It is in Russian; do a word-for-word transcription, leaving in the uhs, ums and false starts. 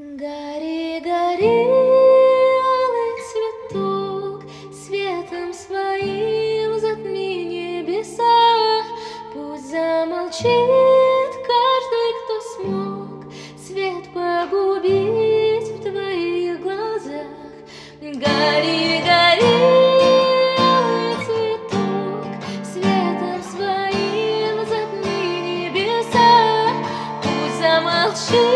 Гори, гори, алый цветок, светом своим затми небеса. Пусть замолчит каждый, кто смог свет погубить в твоих глазах. Гори, гори, алый цветок, светом своим затми небеса. Пусть замолчит